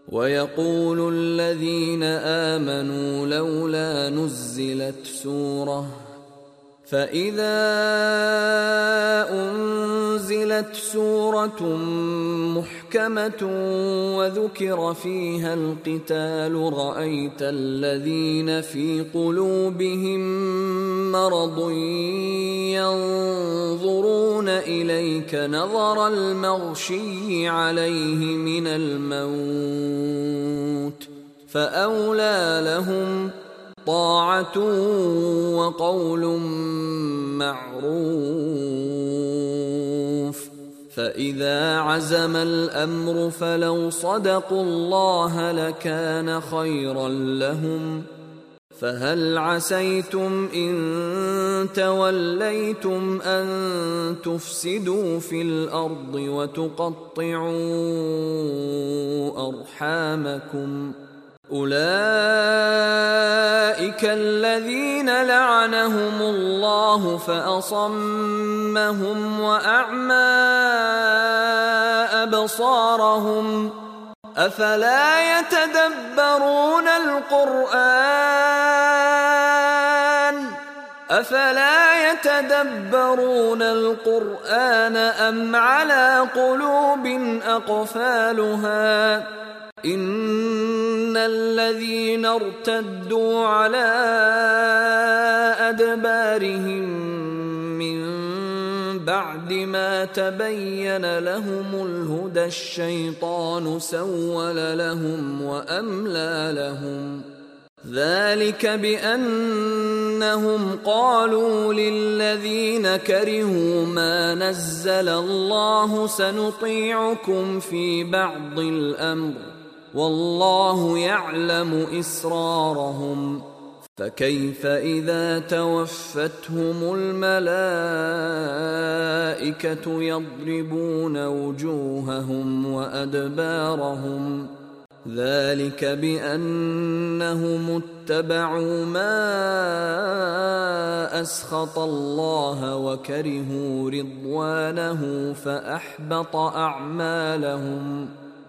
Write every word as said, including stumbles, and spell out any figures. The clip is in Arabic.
ويقول الذين آمنوا لولا نزلت سورة فإذا أنزلت سورة محكمة وذكر فيها القتال رأيت الذين في قلوبهم مرض ينظرون إليك نظر المغشي عليه من الموت فأولى لهم طاعة وقول معروف فإذا عزم الأمر فلو صدقوا الله لكان خيرا لهم فهل عسيتم إن توليتم أن تفسدوا في الأرض وتقطعوا أرحامكم أولئك الذين لعنهم الله فأصمهم وأعمى أبصارهم أفلا يتدبرون القرآن أفلا يتدبرون القرآن أم على قلوب أقفالها إن الذين ارتدوا على أدبارهم من بعد ما تبين لهم الهدى الشيطان سول لهم وأملى لهم ذلك بأنهم قالوا للذين كرهوا ما نزل الله سنطيعكم في بعض الأمر والله يعلم إسرارهم فكيف إذا توفتهم الملائكة يضربون وجوههم وأدبارهم ذلك بأنهم اتبعوا ما أسخط الله وكرهوا رضوانه فأحبط أعمالهم